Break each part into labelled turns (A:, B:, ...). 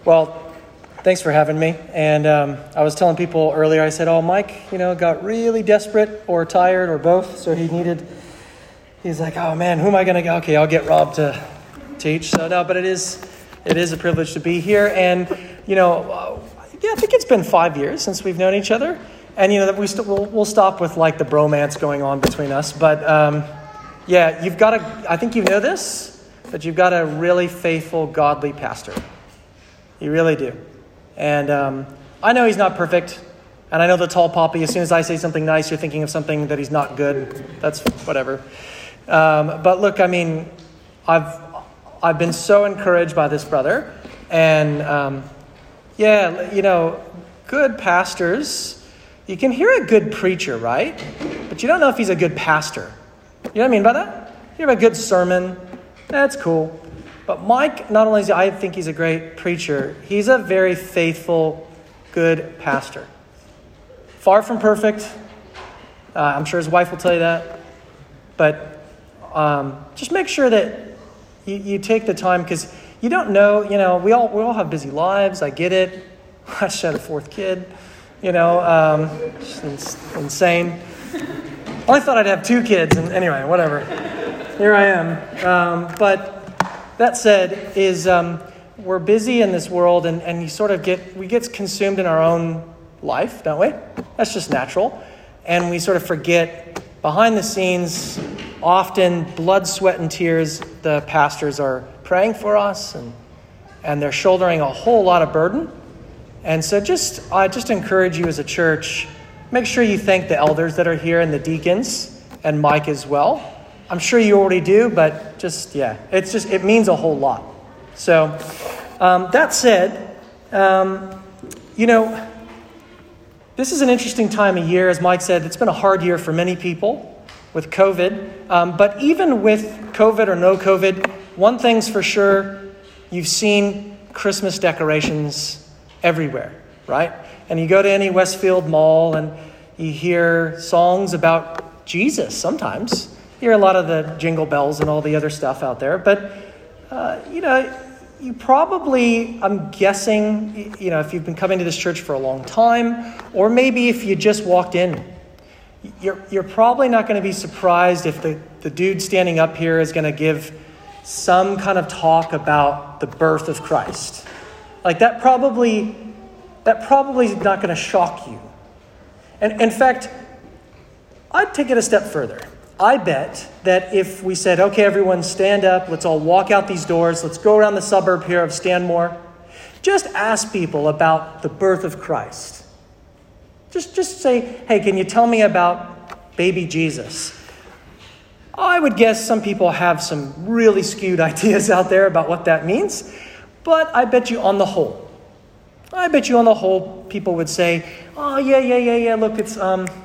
A: Well, thanks for having me. And I was telling people earlier, I said, Mike, got really desperate or tired or both. So he's like, oh man, who am I going to go? Okay, I'll get Rob to teach. So no, but it is a privilege to be here. And, I think it's been 5 years since we've known each other. And, we'll stop with like the bromance going on between us. But you've got I think you know this, but you've got a really faithful, godly pastor. You really do. And I know he's not perfect. And I know the tall poppy, as soon as I say something nice, you're thinking of something that he's not good. That's whatever. But look, I mean, I've been so encouraged by this brother. And good pastors, you can hear a good preacher, right? But you don't know if he's a good pastor. You know what I mean by that? You have a good sermon. That's cool. But Mike, not only I think he's a great preacher, he's a very faithful, good pastor. Far from perfect. I'm sure his wife will tell you that. But just make sure that you take the time, because you don't know, we all have busy lives. I get it. I just had a fourth kid, it's insane. I thought I'd have 2 kids, and anyway, whatever. Here I am. But that said, we're busy in this world, and you sort of we get consumed in our own life, don't we? That's just natural. And we sort of forget, behind the scenes, often blood, sweat, and tears, the pastors are praying for us, and they're shouldering a whole lot of burden. And so I just encourage you as a church, make sure you thank the elders that are here and the deacons and Mike as well. I'm sure you already do, but it means a whole lot. So that said, this is an interesting time of year. As Mike said, it's been a hard year for many people with COVID. But even with COVID or no COVID, one thing's for sure, you've seen Christmas decorations everywhere, right? And you go to any Westfield mall and you hear songs about Jesus sometimes. You hear a lot of the jingle bells and all the other stuff out there. But, you probably, I'm guessing, if you've been coming to this church for a long time, or maybe if you just walked in, you're probably not going to be surprised if the dude standing up here is going to give some kind of talk about the birth of Christ. Like that probably is not going to shock you. And in fact, I'd take it a step further. I bet that if we said, okay, everyone stand up, let's all walk out these doors, let's go around the suburb here of Stanmore, just ask people about the birth of Christ. Just say, hey, can you tell me about baby Jesus? I would guess some people have some really skewed ideas out there about what that means, but I bet you on the whole, people would say, oh, yeah, look, it's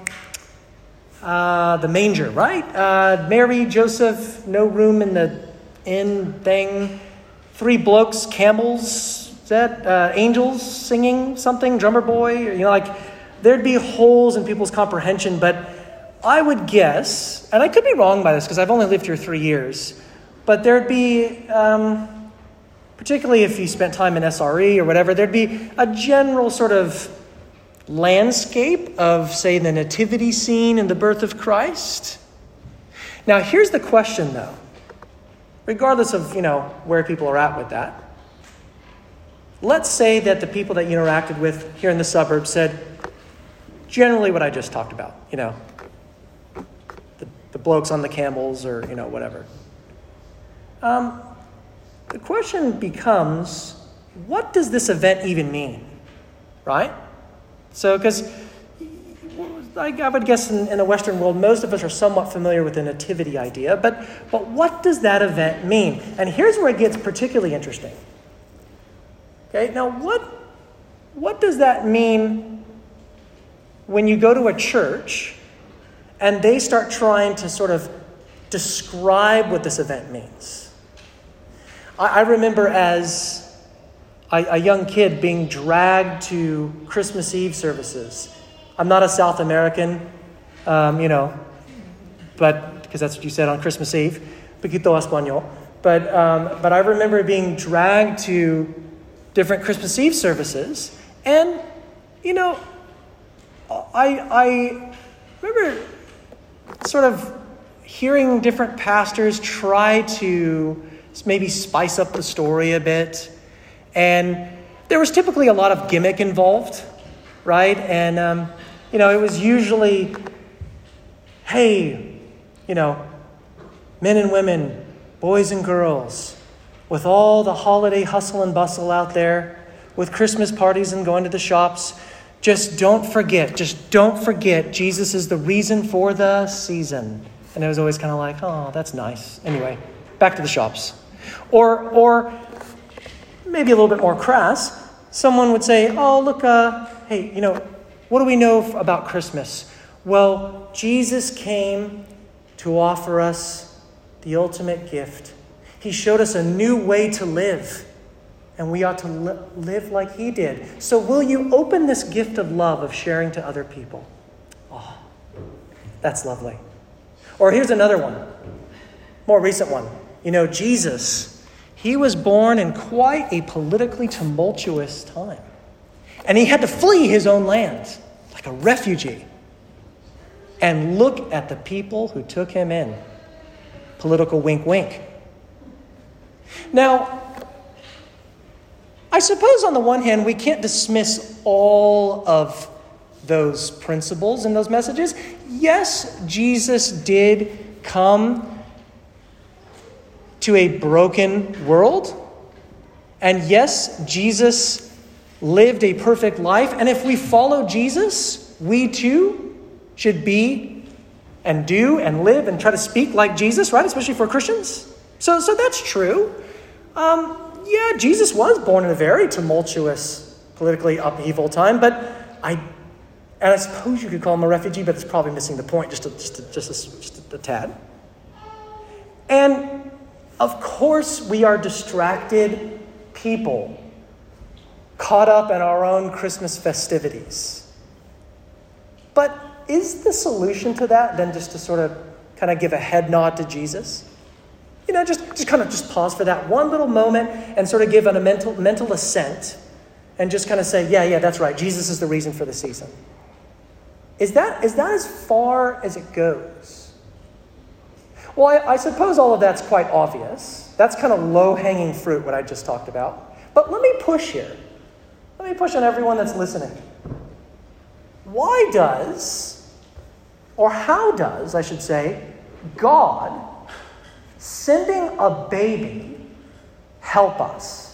A: the manger, right? Mary, Joseph, no room in the inn thing, 3 blokes, camels, angels singing something, drummer boy, there'd be holes in people's comprehension, but I would guess, and I could be wrong by this because I've only lived here 3 years, but there'd be, particularly if you spent time in SRE or whatever, there'd be a general sort of landscape of, say, the nativity scene and the birth of Christ. Now, here's the question, though. Regardless of, where people are at with that, let's say that the people that you interacted with here in the suburbs said generally what I just talked about, the blokes on the camels or, whatever. The question becomes, what does this event even mean, right? So, because I would guess in the Western world, most of us are somewhat familiar with the nativity idea, but what does that event mean? And here's where it gets particularly interesting. Okay, now what does that mean when you go to a church and they start trying to sort of describe what this event means? I remember as a young kid being dragged to Christmas Eve services. I'm not a South American, but because that's what you said on Christmas Eve, poquito español. But I remember being dragged to different Christmas Eve services. And, I remember sort of hearing different pastors try to maybe spice up the story a bit. And there was typically a lot of gimmick involved, right? And, it was usually, hey, men and women, boys and girls, with all the holiday hustle and bustle out there, with Christmas parties and going to the shops, just don't forget, Jesus is the reason for the season. And it was always kind of like, oh, that's nice. Anyway, back to the shops. Or maybe a little bit more crass, someone would say, oh, look, hey, what do we know about Christmas? Well, Jesus came to offer us the ultimate gift. He showed us a new way to live, and we ought to live like he did. So will you open this gift of love, of sharing to other people? Oh, that's lovely. Or here's another one, more recent one. Jesus, he was born in quite a politically tumultuous time. And he had to flee his own land like a refugee. And look at the people who took him in. Political wink, wink. Now, I suppose on the one hand, we can't dismiss all of those principles and those messages. Yes, Jesus did come to a broken world. And yes, Jesus lived a perfect life. And if we follow Jesus, we too should be and do and live and try to speak like Jesus, right? Especially for Christians. So that's true. Yeah, Jesus was born in a very tumultuous, politically upheaval time, but I suppose you could call him a refugee, but it's probably missing the point just a tad. And of course, we are distracted people caught up in our own Christmas festivities. But is the solution to that then just to sort of kind of give a head nod to Jesus? Just kind of pause for that one little moment and sort of give a mental assent and just kind of say, yeah, that's right. Jesus is the reason for the season. Is that as far as it goes? Well, I suppose all of that's quite obvious. That's kind of low-hanging fruit, what I just talked about. But let me push here. Let me push on everyone that's listening. How does, I should say, God sending a baby help us?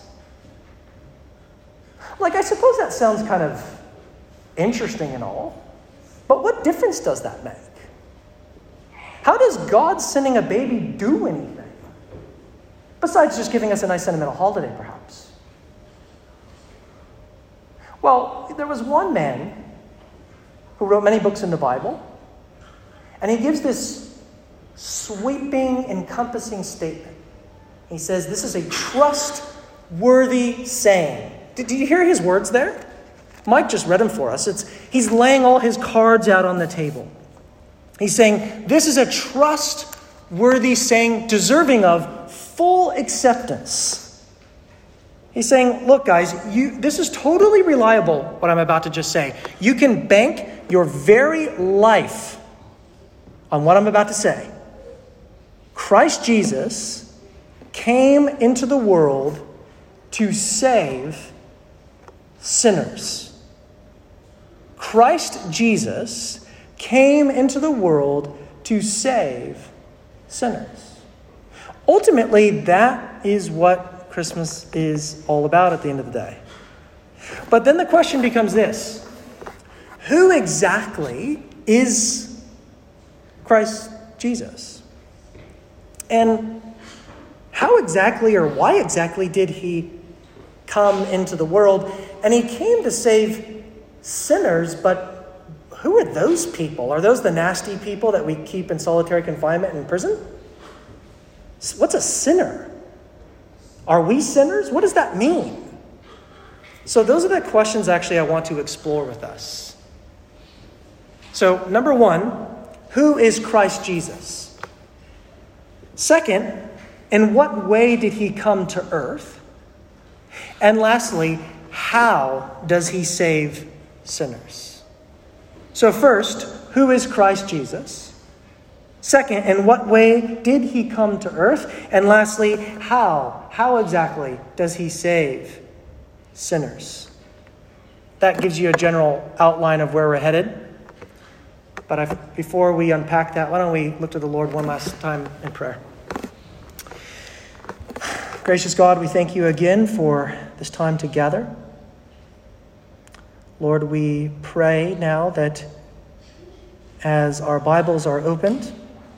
A: I suppose that sounds kind of interesting and all, but what difference does that make? How does God sending a baby do anything? Besides just giving us a nice sentimental holiday, perhaps. Well, there was one man who wrote many books in the Bible, and he gives this sweeping, encompassing statement. He says, this is a trustworthy saying. Did you hear his words there? Mike just read them for us. He's laying all his cards out on the table. He's saying, this is a trustworthy saying deserving of full acceptance. He's saying, look, guys, this is totally reliable, what I'm about to just say. You can bank your very life on what I'm about to say. Christ Jesus came into the world to save sinners. Christ Jesus came into the world to save sinners. Ultimately, that is what Christmas is all about at the end of the day. But then the question becomes this: who exactly is Christ Jesus? And how exactly or why exactly did he come into the world? And he came to save sinners, but who are those people? Are those the nasty people that we keep in solitary confinement in prison? What's a sinner? Are we sinners? What does that mean? So those are the questions actually I want to explore with us. So number one, who is Christ Jesus? Second, in what way did he come to earth? And lastly, how does he save sinners? So first, who is Christ Jesus? Second, in what way did he come to earth? And lastly, how? How exactly does he save sinners? That gives you a general outline of where we're headed. But before we unpack that, why don't we look to the Lord one last time in prayer? Gracious God, we thank you again for this time together. Lord, we pray now that as our Bibles are opened,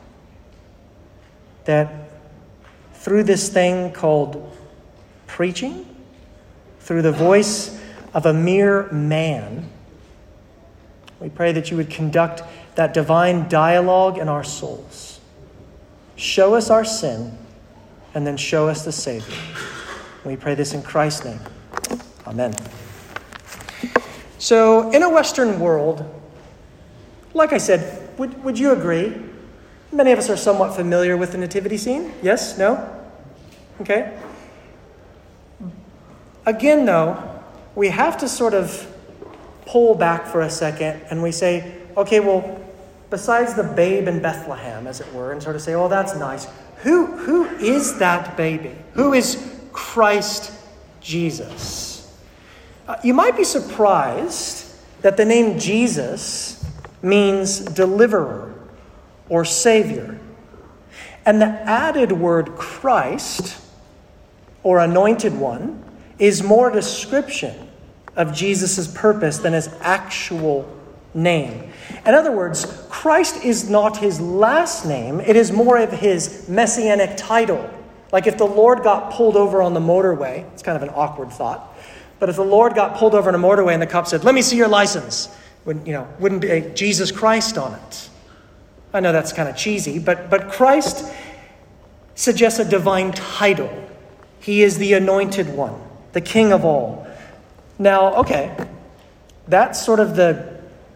A: that through this thing called preaching, through the voice of a mere man, we pray that you would conduct that divine dialogue in our souls. Show us our sin, and then show us the Savior. We pray this in Christ's name. Amen. So, in a Western world, like I said, would you agree? Many of us are somewhat familiar with the nativity scene. Yes? No? Okay. Again, though, we have to sort of pull back for a second and we say, okay, well, besides the babe in Bethlehem, as it were, and sort of say, oh, that's nice. Who is that baby? Who is Christ Jesus? You might be surprised that the name Jesus means deliverer or Savior. And the added word Christ, or anointed one, is more a description of Jesus' purpose than his actual name. In other words, Christ is not his last name. It is more of his messianic title. Like if the Lord got pulled over on the motorway, it's kind of an awkward thought, but if the Lord got pulled over on a motorway and the cop said, "Let me see your license," wouldn't be a Jesus Christ on it. I know that's kind of cheesy, but Christ suggests a divine title. He is the anointed one, the King of all. Now, okay, that's sort of the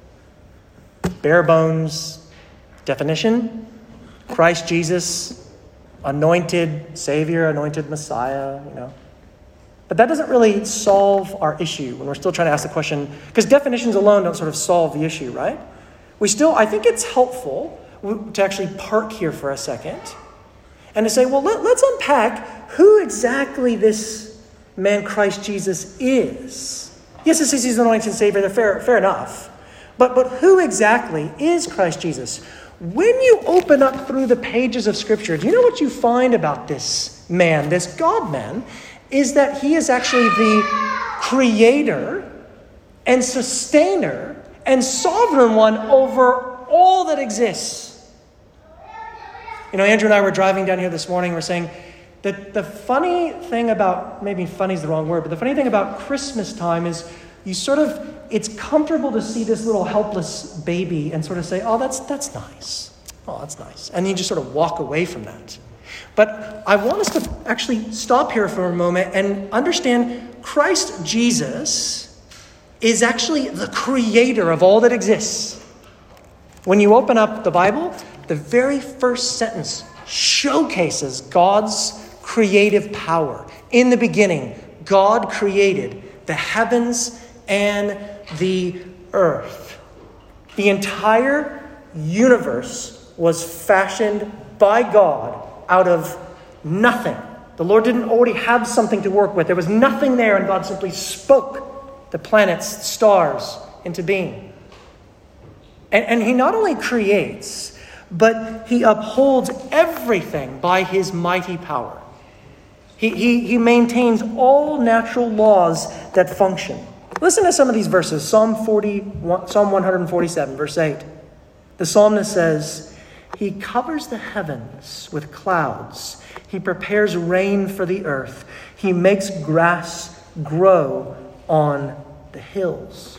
A: bare bones definition. Christ Jesus, anointed Savior, anointed Messiah, But that doesn't really solve our issue when we're still trying to ask the question, because definitions alone don't sort of solve the issue, right? I think it's helpful to actually park here for a second and to say, well, let's unpack who exactly this man Christ Jesus is. Yes, it says he's an anointed Savior, fair enough. But who exactly is Christ Jesus? When you open up through the pages of Scripture, do you know what you find about this man, this God-man, is that he is actually the creator and sustainer and sovereign one over all that exists. Andrew and I were driving down here this morning. We're saying that the funny thing about, maybe funny is the wrong word, but the funny thing about Christmas time is it's comfortable to see this little helpless baby and sort of say, oh, that's nice. Oh, that's nice. And you just sort of walk away from that. But I want us to actually stop here for a moment and understand Christ Jesus is actually the creator of all that exists. When you open up the Bible, the very first sentence showcases God's creative power. In the beginning, God created the heavens and the earth. The entire universe was fashioned by God out of nothing. The Lord didn't already have something to work with. There was nothing there, and God simply spoke the planets, the stars into being. And he not only creates, but he upholds everything by his mighty power. He maintains all natural laws that function. Listen to some of these verses. Psalm 147, verse 8. The psalmist says, "He covers the heavens with clouds. He prepares rain for the earth. He makes grass grow on the hills."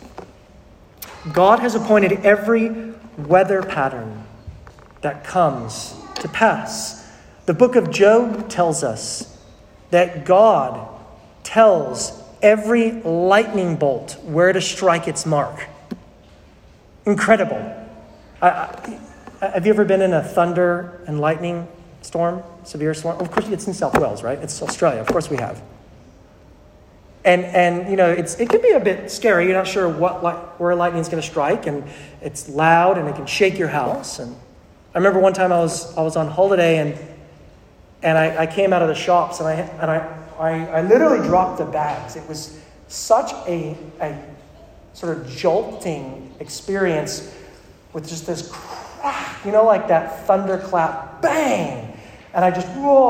A: God has appointed every weather pattern that comes to pass. The book of Job tells us that God tells every lightning bolt where to strike its mark. Incredible. Have you ever been in a thunder and lightning storm, severe storm? Of course, it's in South Wales, right? It's Australia. Of course we have. And it can be a bit scary. You're not sure where lightning's going to strike, and it's loud and it can shake your house. And I remember one time I was on holiday and I came out of the shops and I literally dropped the bags. It was such a sort of jolting experience with just this crack, like that thunderclap, bang, and I just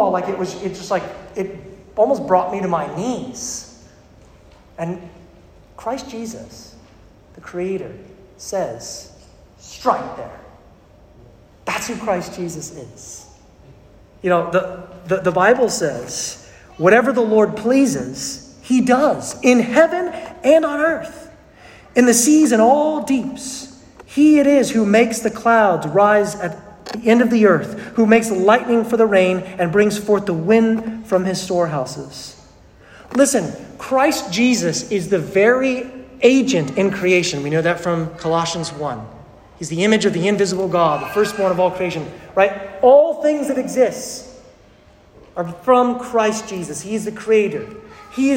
A: it almost brought me to my knees. And Christ Jesus, the Creator, says, strike there. That's who Christ Jesus is. The Bible says, whatever the Lord pleases, he does, in heaven and on earth, in the seas and all deeps. He it is who makes the clouds rise at the end of the earth, who makes lightning for the rain and brings forth the wind from his storehouses. Listen, Christ Jesus is the very agent in creation. We know that from Colossians 1. He's the image of the invisible God, the firstborn of all creation, right? All things that exist are from Christ Jesus. He is the creator. He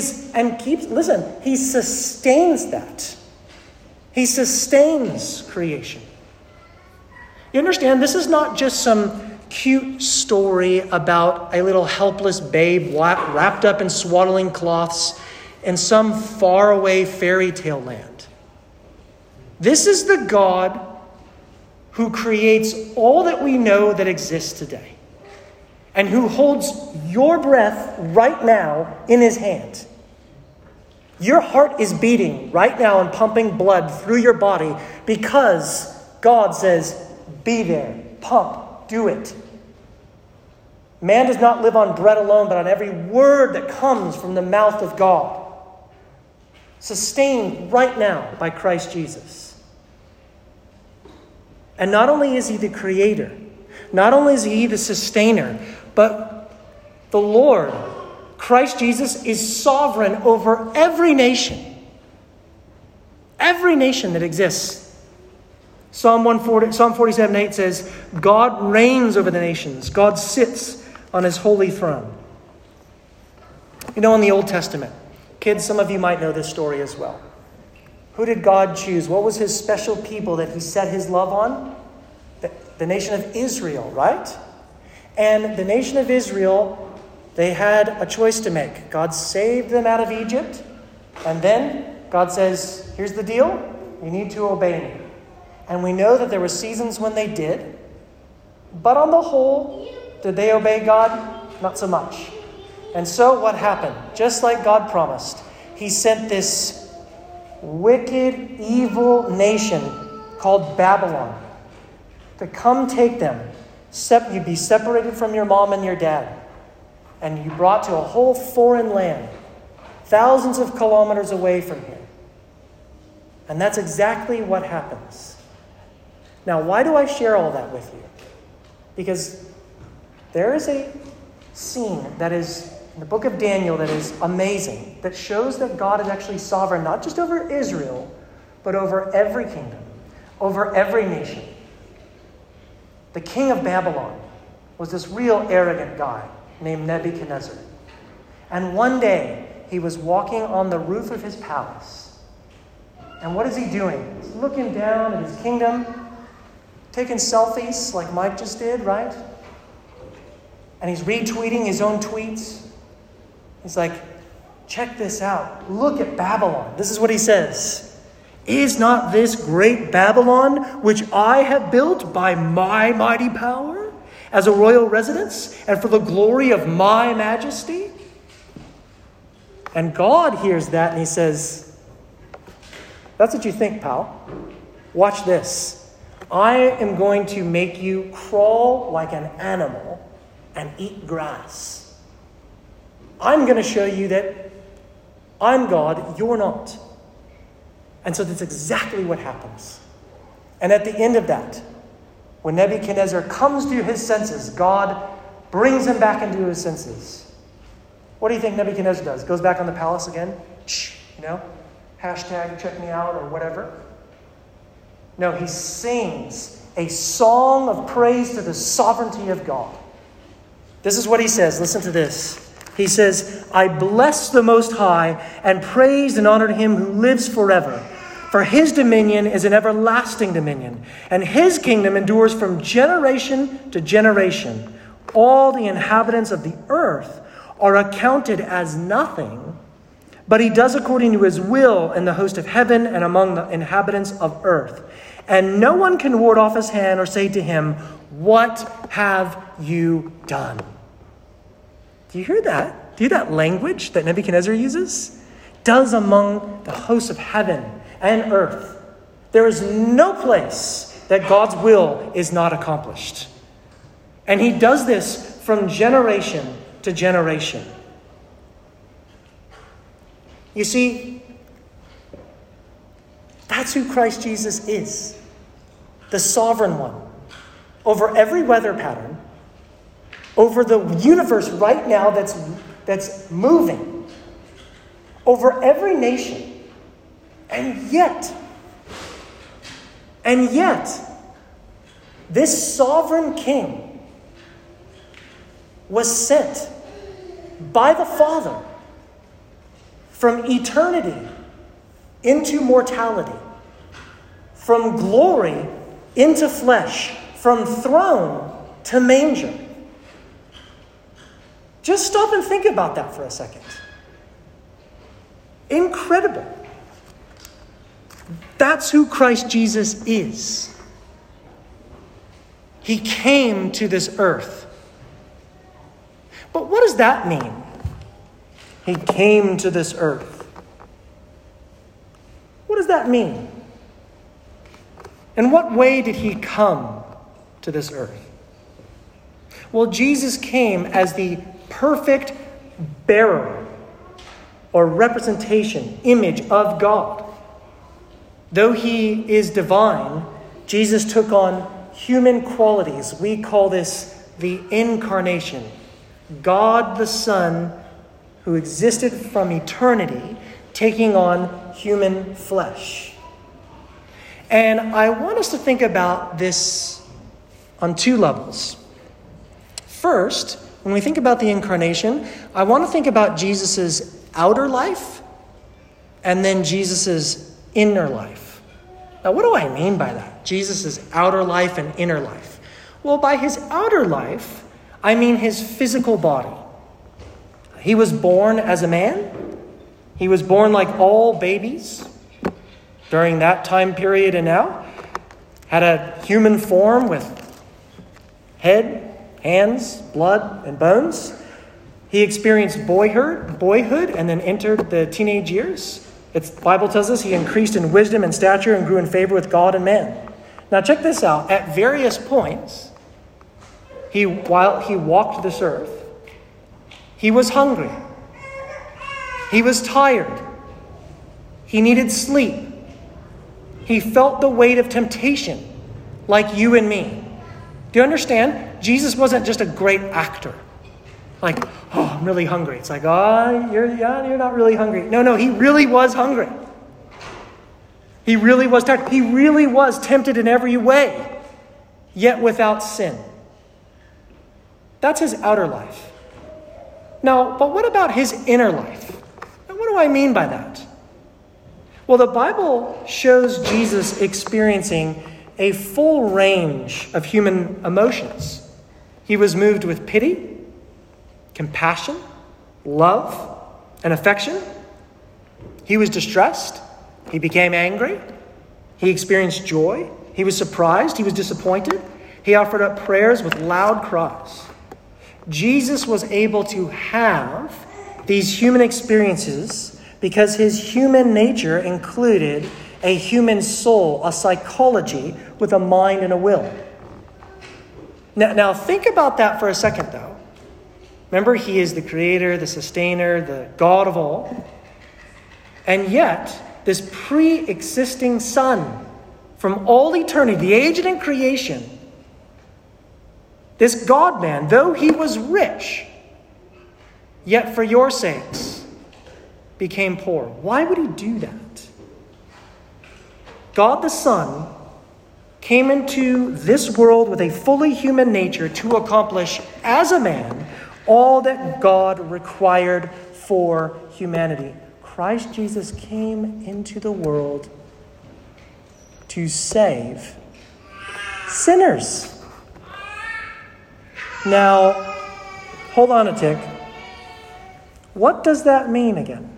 A: sustains that. He sustains creation. You understand, this is not just some cute story about a little helpless babe wrapped up in swaddling cloths in some faraway fairy tale land. This is the God who creates all that we know that exists today, and who holds your breath right now in his hand. Your heart is beating right now and pumping blood through your body because God says, be there, pump, do it. Man does not live on bread alone, but on every word that comes from the mouth of God. Sustained right now by Christ Jesus. And not only is he the creator, not only is he the sustainer, but the Lord, Christ Jesus, is sovereign over every nation. Every nation that exists. Psalm 47:8 says, God reigns over the nations. God sits on his holy throne. In the Old Testament, kids, some of you might know this story as well. Who did God choose? What was his special people that he set his love on? The nation of Israel, right? And the nation of Israel, they had a choice to make. God saved them out of Egypt. And then God says, here's the deal. You need to obey me. And we know that there were seasons when they did. But on the whole, did they obey God? Not so much. And so what happened? Just like God promised, he sent this wicked, evil nation called Babylon to come take them. You'd be separated from your mom and your dad. And you brought to a whole foreign land, thousands of kilometers away from here. And that's exactly what happens. Now, why do I share all that with you? Because there is a scene that is in the book of Daniel that is amazing, that shows that God is actually sovereign, not just over Israel, but over every kingdom, over every nation. The king of Babylon was this real arrogant guy named Nebuchadnezzar. And one day, he was walking on the roof of his palace. And what is he doing? He's looking down at his kingdom, taking selfies like Mike just did, right? And he's retweeting his own tweets. He's like, check this out. Look at Babylon. This is what he says. Is not this great Babylon, which I have built by my mighty power, as a royal residence, and for the glory of my majesty? And God hears that and he says, that's what you think, pal. Watch this. I am going to make you crawl like an animal and eat grass. I'm going to show you that I'm God, you're not. And so that's exactly what happens. And at the end of that, when Nebuchadnezzar comes to his senses, God brings him back into his senses. What do you think Nebuchadnezzar does? Goes back on the palace again? Hashtag check me out or whatever. No, he sings a song of praise to the sovereignty of God. This is what he says. Listen to this. He says, I bless the Most High and praise and honor him who lives forever. For his dominion is an everlasting dominion, and his kingdom endures from generation to generation. All the inhabitants of the earth are accounted as nothing, but he does according to his will in the host of heaven and among the inhabitants of earth. And no one can ward off his hand or say to him, what have you done? Do you hear that? Do you hear that language that Nebuchadnezzar uses? Does among the hosts of heaven and earth. There is no place that God's will is not accomplished. And he does this from generation to generation. You see, that's who Christ Jesus is. The sovereign one. Over every weather pattern. Over the universe right now that's moving. Over every nation. And yet, this sovereign king was sent by the Father from eternity into mortality, from glory into flesh, from throne to manger. Just stop and think about that for a second. Incredible. That's who Christ Jesus is. He came to this earth. But what does that mean? He came to this earth. What does that mean? In what way did he come to this earth? Well, Jesus came as the perfect bearer or representation, image of God. Though he is divine, Jesus took on human qualities. We call this the incarnation. God the Son, who existed from eternity, taking on human flesh. And I want us to think about this on two levels. First, when we think about the incarnation, I want to think about Jesus' outer life and then Jesus' inner life. Now, what do I mean by that? Jesus' outer life and inner life. Well, by his outer life, I mean his physical body. He was born as a man. He was born like all babies during that time period and now. Had a human form with head, hands, blood, and bones. He experienced boyhood and then entered the teenage years. The Bible tells us he increased in wisdom and stature and grew in favor with God and man. Now check this out. At various points, while he walked this earth, he was hungry. He was tired. He needed sleep. He felt the weight of temptation like you and me. Do you understand? Jesus wasn't just a great actor. Like, oh, I'm really hungry. It's like, oh, you're not really hungry. No, he really was hungry. He really was tired. He really was tempted in every way, yet without sin. That's his outer life. Now, but what about his inner life? Now, what do I mean by that? Well, the Bible shows Jesus experiencing a full range of human emotions. He was moved with pity, compassion, love, and affection. He was distressed. He became angry. He experienced joy. He was surprised. He was disappointed. He offered up prayers with loud cries. Jesus was able to have these human experiences because his human nature included a human soul, a psychology with a mind and a will. Now think about that for a second, though. Remember, he is the creator, the sustainer, the God of all. And yet, this pre-existing Son from all eternity, the aged in creation, this God-man, though he was rich, yet for your sakes became poor. Why would he do that? God the Son came into this world with a fully human nature to accomplish as a man all that God required for humanity. Christ Jesus came into the world to save sinners. Now, hold on a tick. What does that mean again?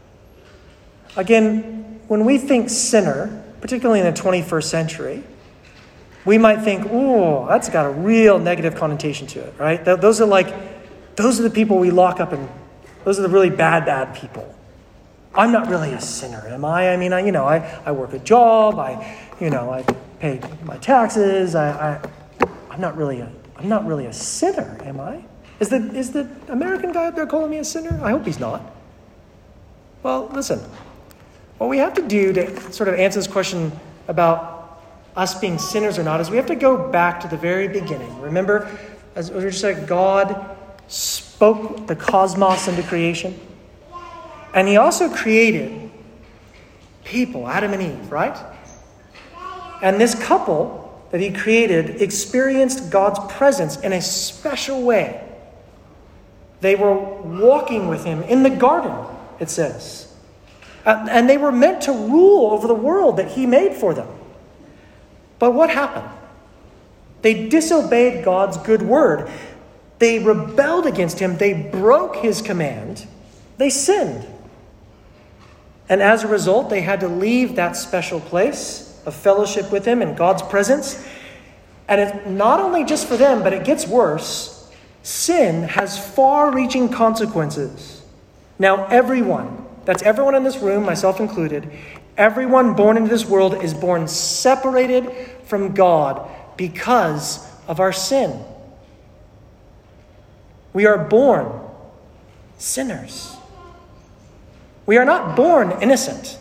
A: Again, when we think sinner, particularly in the 21st century, we might think, oh, that's got a real negative connotation to it, right? Those are the people we lock up, and those are the really bad people. I'm not really a sinner, am I? I mean, I work a job, I pay my taxes, I'm not really a sinner, am I? Is the American guy out there calling me a sinner? I hope he's not. Well, listen. What we have to do to sort of answer this question about us being sinners or not is we have to go back to the very beginning. Remember, as we just said, God spoke the cosmos into creation. And he also created people, Adam and Eve, right? And this couple that he created experienced God's presence in a special way. They were walking with him in the garden, it says. And they were meant to rule over the world that he made for them. But what happened? They disobeyed God's good word. They rebelled against him. They broke his command. They sinned. And as a result, they had to leave that special place of fellowship with him in God's presence. And it's not only just for them, but it gets worse. Sin has far-reaching consequences. Now everyone in this room, myself included, everyone born into this world is born separated from God because of our sin. We are born sinners. We are not born innocent.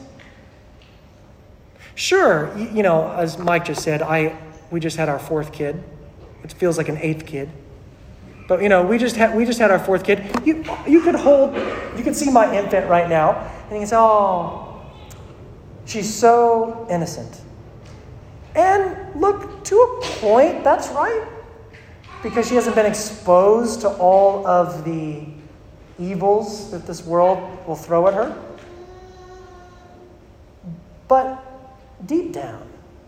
A: Sure, as Mike just said, we just had our fourth kid, which feels like an eighth kid. But we just had our fourth kid. You could see my infant right now, and you can say, "Oh, she's so innocent." And look, to a point, that's right, because she hasn't been exposed to all of the evils that this world will throw at her. But deep down,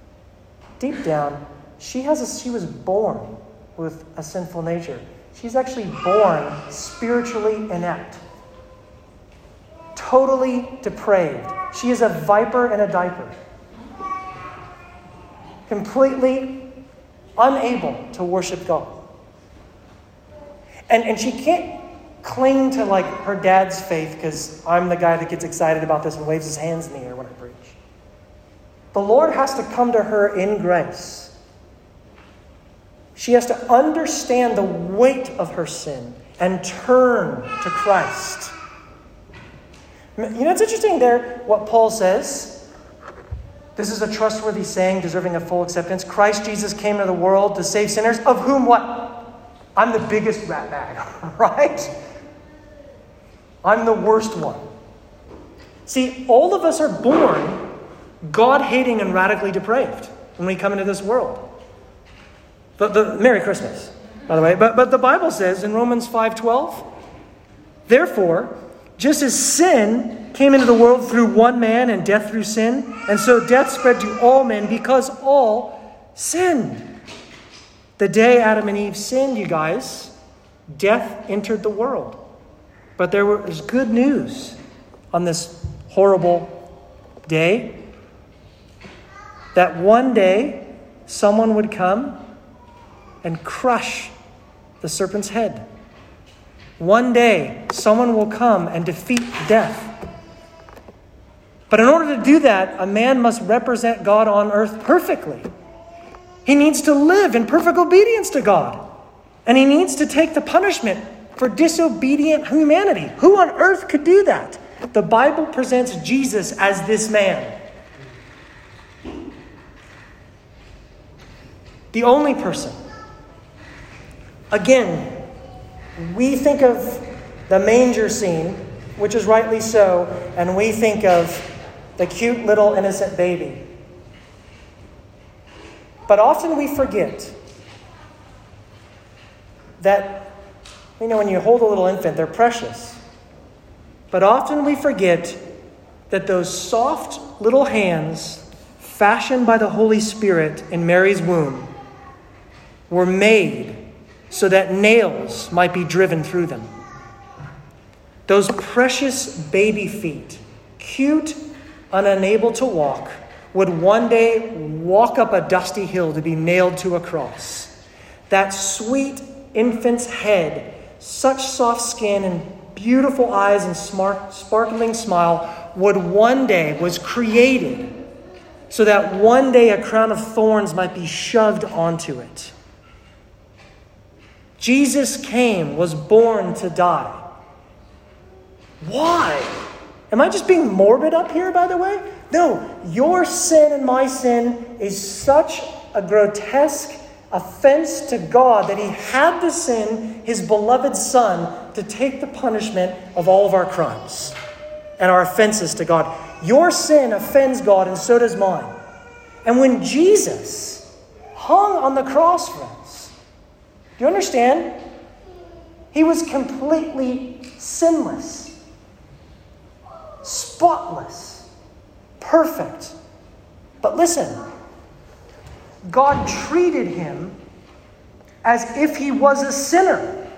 A: she was born with a sinful nature. She's actually born spiritually inept, totally depraved. She is a viper in a diaper, completely unable to worship God. And she can't cling to her dad's faith because I'm the guy that gets excited about this and waves his hands in the air when I preach. The Lord has to come to her in grace. She has to understand the weight of her sin and turn to Christ. It's interesting there what Paul says. This is a trustworthy saying deserving of full acceptance. Christ Jesus came to the world to save sinners, of whom what? I'm the biggest rat bag, right? I'm the worst one. See, all of us are born God-hating and radically depraved when we come into this world. Merry Christmas, by the way. But the Bible says in Romans 5:12, therefore, just as sin came into the world through one man and death through sin, and so death spread to all men because all sinned. The day Adam and Eve sinned, you guys, death entered the world. But there was good news on this horrible day, that one day someone would come and crush the serpent's head. One day, someone will come and defeat death. But in order to do that, a man must represent God on earth perfectly. He needs to live in perfect obedience to God. And he needs to take the punishment for disobedient humanity. Who on earth could do that? The Bible presents Jesus as this man. The only person. Again, we think of the manger scene, which is rightly so, and we think of the cute little innocent baby. But often we forget that, when you hold a little infant, they're precious. But often we forget that those soft little hands fashioned by the Holy Spirit in Mary's womb were made so that nails might be driven through them. Those precious baby feet, cute and unable to walk, would one day walk up a dusty hill to be nailed to a cross. That sweet infant's head, such soft skin and beautiful eyes and sparkling smile, was created so that one day a crown of thorns might be shoved onto it. Jesus was born to die. Why? Am I just being morbid up here, by the way? No, your sin and my sin is such a grotesque offense to God that he had to send his beloved Son to take the punishment of all of our crimes and our offenses to God. Your sin offends God, and so does mine. And when Jesus hung on the cross, friends, do you understand? He was completely sinless, spotless, perfect. But listen, God treated him as if he was a sinner.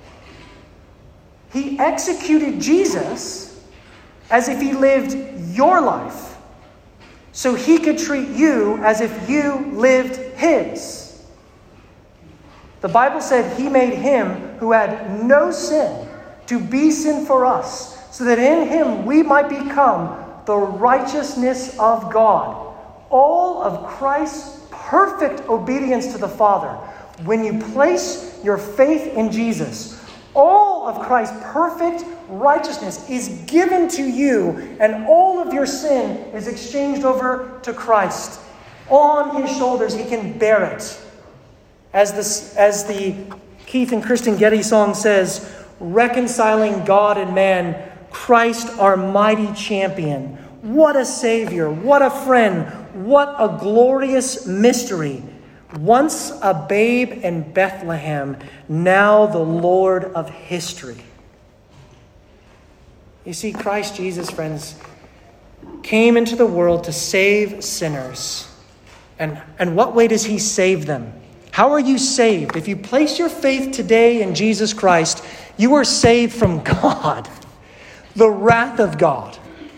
A: He executed Jesus as if he lived your life, so he could treat you as if you lived his. The Bible said he made him who had no sin to be sin for us, so that in him we might become the righteousness of God. All of Christ's perfect obedience to the Father, when you place your faith in Jesus, all of Christ's perfect righteousness is given to you, and all of your sin is exchanged over to Christ. On his shoulders, he can bear it. As the Keith and Kristen Getty song says, reconciling God and man, Christ our mighty champion. What a Savior, what a friend, what a glorious mystery. Once a babe in Bethlehem, now the Lord of history. You see, Christ Jesus, friends, came into the world to save sinners. And what way does he save them? How are you saved? If you place your faith today in Jesus Christ, you are saved from God, the wrath of God.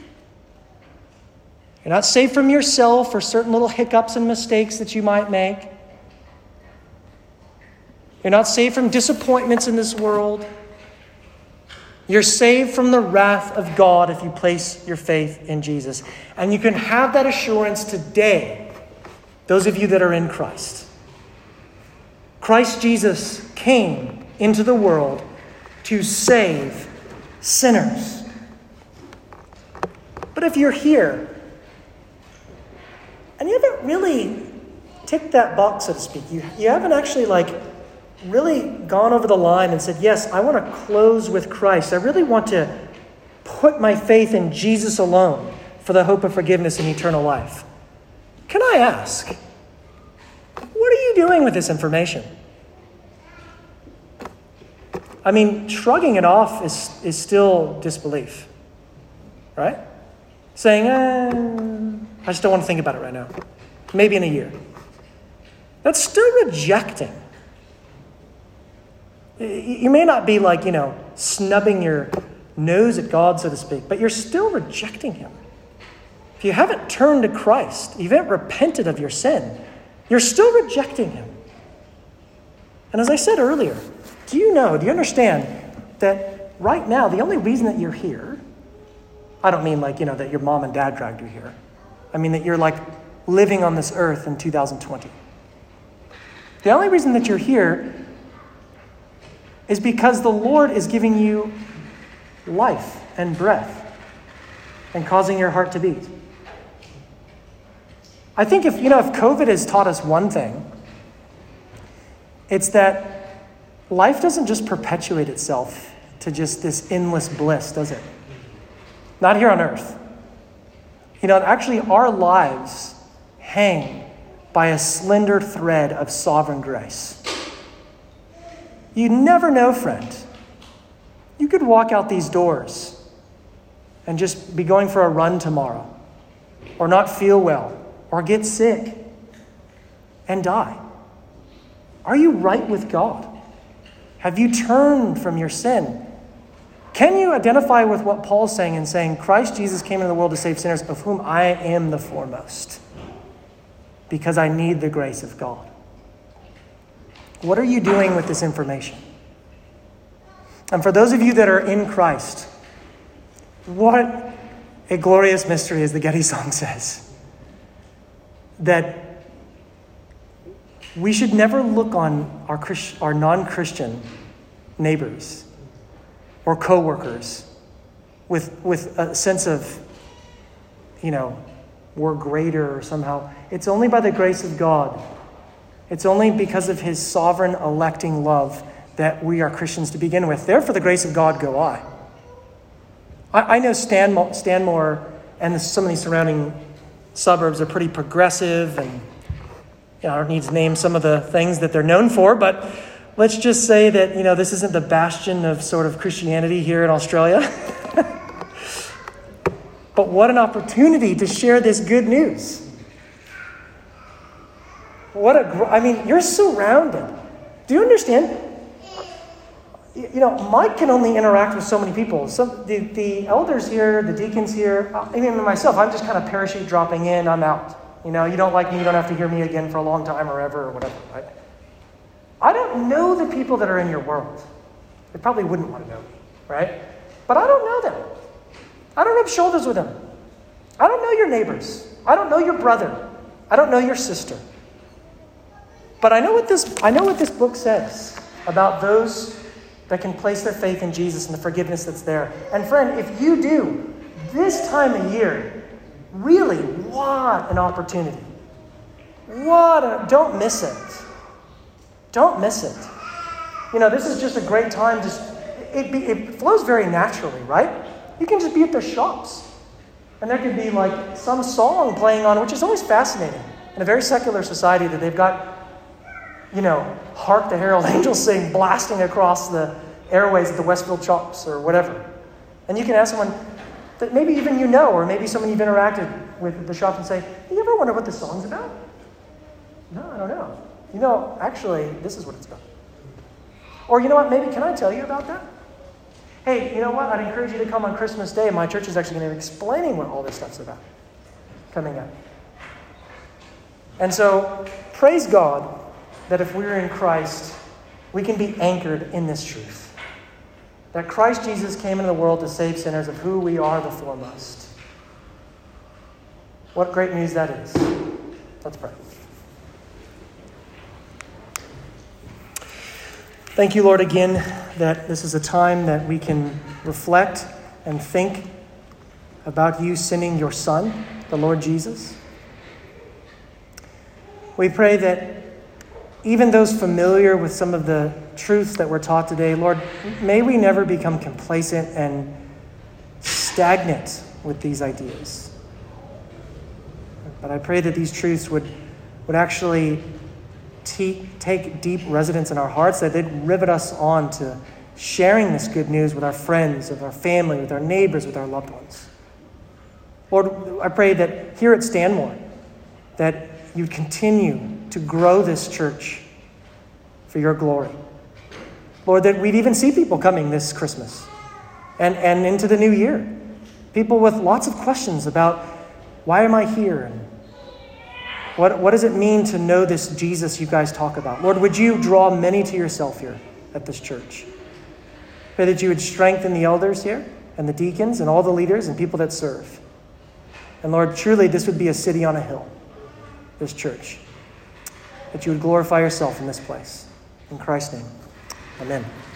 A: You're not saved from yourself or certain little hiccups and mistakes that you might make. You're not saved from disappointments in this world. You're saved from the wrath of God if you place your faith in Jesus. And you can have that assurance today, those of you that are in Christ. Christ Jesus came into the world to save sinners. But if you're here and you haven't really ticked that box, so to speak, you haven't actually really gone over the line and said, yes, I want to close with Christ. I really want to put my faith in Jesus alone for the hope of forgiveness and eternal life. Can I ask, what are you doing with this information? I mean, shrugging it off is still disbelief, right? Saying, I just don't want to think about it right now. Maybe in a year. That's still rejecting. You may not be snubbing your nose at God, so to speak, but you're still rejecting him. If you haven't turned to Christ, you haven't repented of your sin, you're still rejecting him. And as I said earlier, do you understand that right now, the only reason that you're here, I don't mean that your mom and dad dragged you here. I mean that you're living on this earth in 2020. The only reason that you're here is because the Lord is giving you life and breath and causing your heart to beat. I think if COVID has taught us one thing, it's that life doesn't just perpetuate itself to just this endless bliss, does it? Not here on earth. Actually our lives hang by a slender thread of sovereign grace. You never know, friend. You could walk out these doors and just be going for a run tomorrow, or not feel well, or get sick and die? Are you right with God? Have you turned from your sin? Can you identify with what Paul's saying in saying, Christ Jesus came into the world to save sinners, of whom I am the foremost, because I need the grace of God? What are you doing with this information? And for those of you that are in Christ, what a glorious mystery, as the Getty song says, that we should never look on our non-Christian neighbors or coworkers with a sense of, we're greater or somehow. It's only by the grace of God. It's only because of his sovereign electing love that we are Christians to begin with. Therefore, the grace of God go I. I know Stanmore and some of these surrounding suburbs are pretty progressive, and I don't need to name some of the things that they're known for, but let's just say that, this isn't the bastion of sort of Christianity here in Australia. But what an opportunity to share this good news. You're surrounded. Do you understand? Mike can only interact with so many people. The elders here, the deacons here, even myself, I'm just kind of parachute dropping in, I'm out. You don't like me, you don't have to hear me again for a long time or ever or whatever, right? I don't know the people that are in your world. They probably wouldn't want to know me, right? But I don't know them. I don't rub shoulders with them. I don't know your neighbors. I don't know your brother. I don't know your sister. But I know what this book says about those that can place their faith in Jesus and the forgiveness that's there. And friend, if you do, this time of year, really, what an opportunity. Don't miss it. Don't miss it. This is just a great time. It flows very naturally, right? You can just be at the shops. And there could be like some song playing on, which is always fascinating. In a very secular society that they've got, Hark the Herald Angels Sing blasting across the airways at the Westfield Shops or whatever. And you can ask someone that maybe even or maybe someone you've interacted with at the shop and say, "Do you ever wonder what this song's about?" "No, I don't know." Actually, this is what it's about. Or you know what, maybe can I tell you about that? Hey, you know what? I'd encourage you to come on Christmas Day. My church is actually going to be explaining what all this stuff's about coming up. And so, praise God that if we're in Christ, we can be anchored in this truth. That Christ Jesus came into the world to save sinners, of who we are the foremost. What great news that is. Let's pray. Thank you, Lord, again, that this is a time that we can reflect and think about you sending your Son, the Lord Jesus. We pray that even those familiar with some of the truths that were taught today, Lord, may we never become complacent and stagnant with these ideas. But I pray that these truths would actually take deep residence in our hearts, that they'd rivet us on to sharing this good news with our friends, with our family, with our neighbors, with our loved ones. Lord, I pray that here at Stanmore, that you continue to grow this church for your glory. Lord, that we'd even see people coming this Christmas and into the new year. People with lots of questions about, why am I here? And what does it mean to know this Jesus you guys talk about? Lord, would you draw many to yourself here at this church? Pray that you would strengthen the elders here and the deacons and all the leaders and people that serve. And Lord, truly this would be a city on a hill, this church. That you would glorify yourself in this place. In Christ's name, amen.